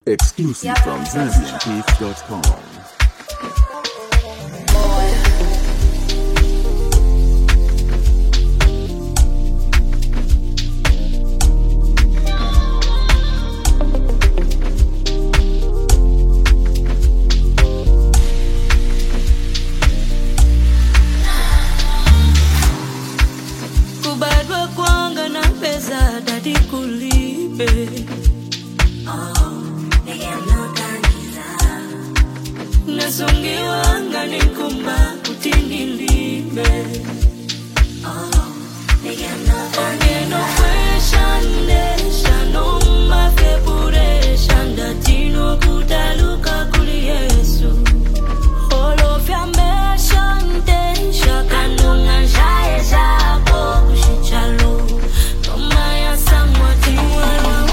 Exclusive from ZambianPeace.com. Kubadwa kwanga na pesa dadi kulipe. Nasongewa ngani kumba kutingilimbe. Ongeno question nation umma fepuration datino kutaluka kuli Yesu. All of your mission tension kanunga shaye shako kushichalo. Tomaya samwati wala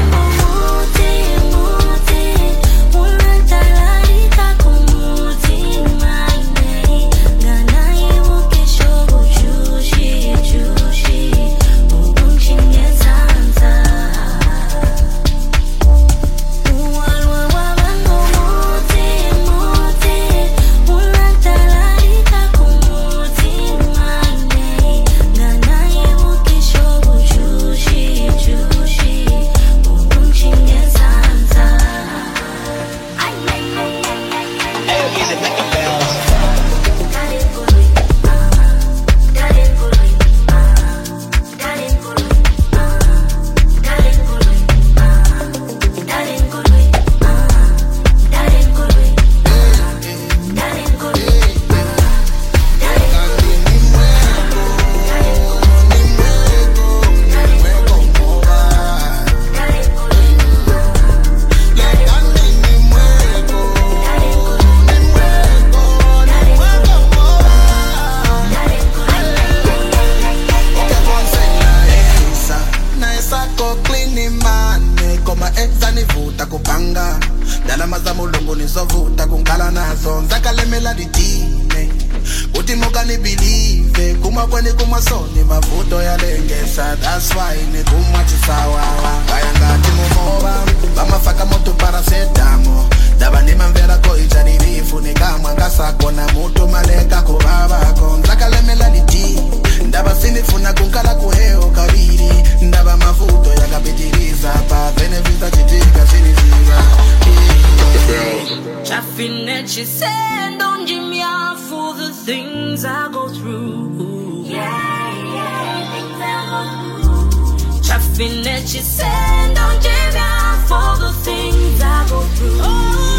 that's why ni kumachisawa bayangati mumoba bamafaka moto para setamo daba ni manvera ko icharifu ni kama ngasako na mutu maleka ko baba kon zakalemela liti ndaba sinifuna kunkala kuheo kabiri ndaba mafuto yakapitiriza pa benefita chitika siniziva Chaffin she said don't give me out for the things I go through. Chaffin she said don't give me out for the things I go through.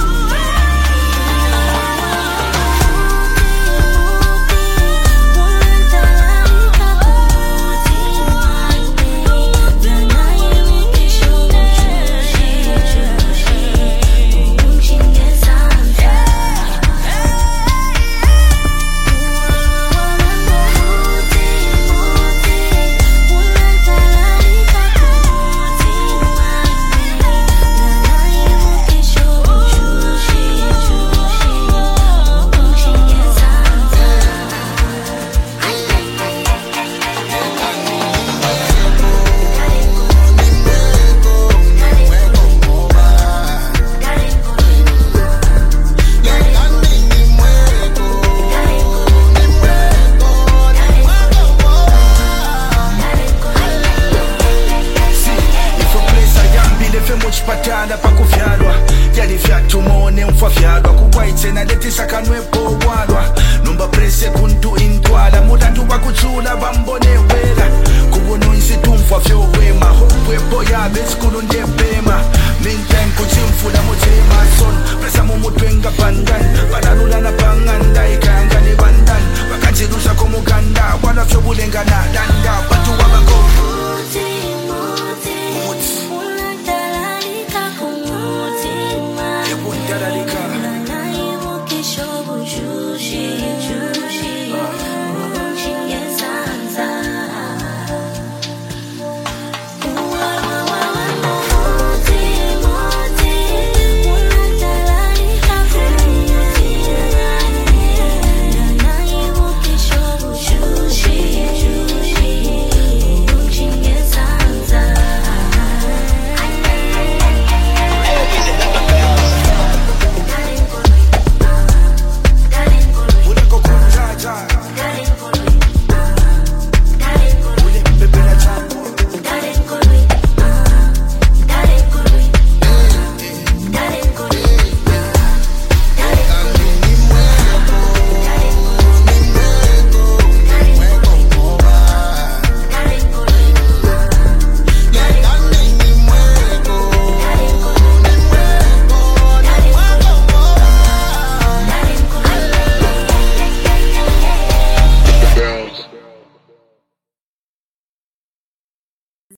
Patana pakuvyalwa yali vyatumone mfavyalwa kuwaitsena leti sakanwepo walwa nomba prese kuntu intwala mulandu wakutsula bambone wela kubona insitumfa vyowema hopwepo yabe